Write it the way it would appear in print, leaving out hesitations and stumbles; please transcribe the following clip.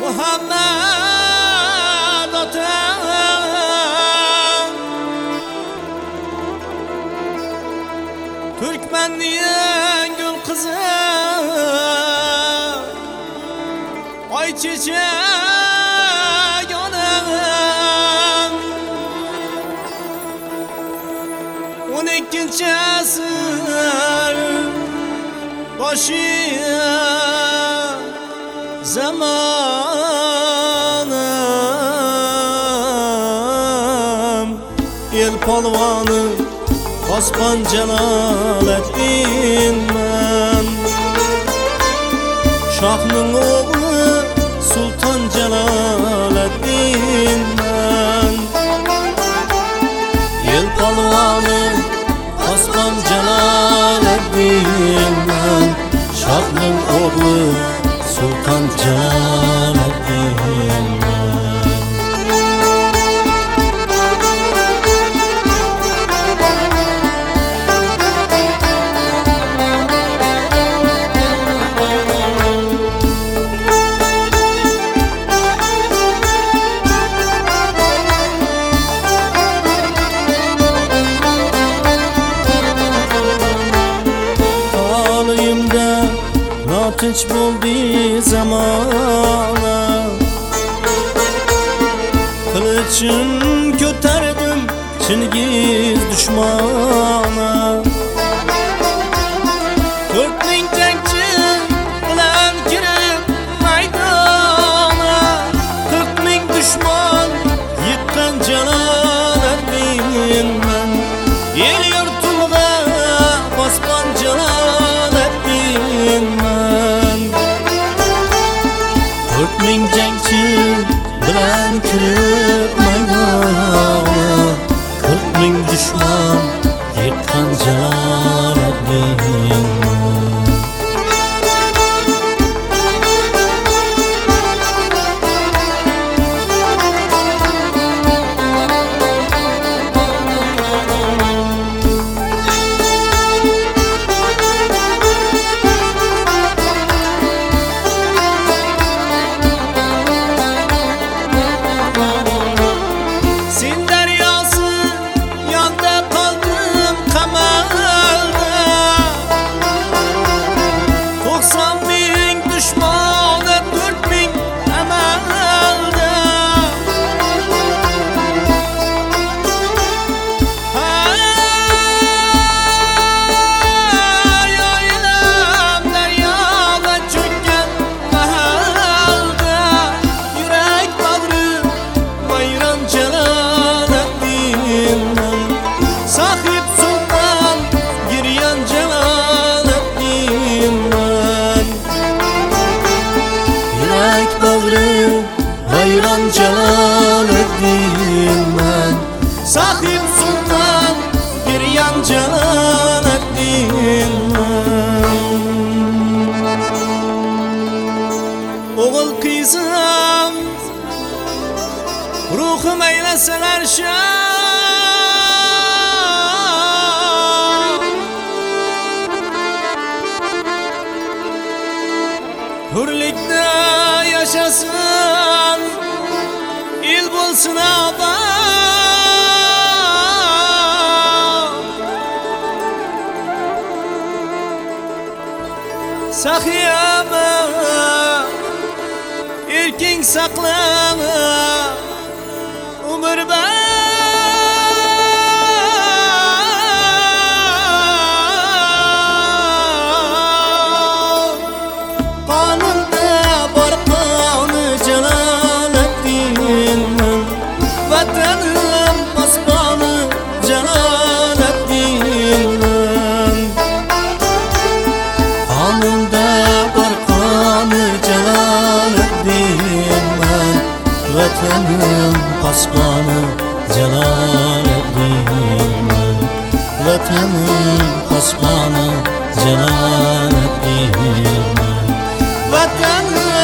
Muhammed otam Türkmenliğin gül kızı Ayçiçek anam 12. asır başı zamanım El palvanı Osman Celaleddin ben Şahның oğlu Sultan Celaleddin ben El palvanı Osman Celaleddin ben Şahның oğlu Sultan Celaleddin Tinç buldu zamana Kılıçın köterdim Çingiz düşmana 4000 cenkçi bilen girip maydana 40.000 düşman yıkkan Celaleddin ben El yurtulga basman Celaleddin ben 40.000 cenkçi bilen kirip maydana 40.000 düşman yıkkan Celaleddin Hayran Celaleddin ben Sahip Sultan Giryan Celaleddin ben Oğul kızım Ruhum eyleseler şah Hürlikte yaşasın İl bulsun abam Sakiyama erkin saklama Umur ben Vatanım aslanı Celaleddin Alnımda var kanı Celaleddin Vatanım aslanı Celaleddin Vatanım aslanı Celaleddin Vatanım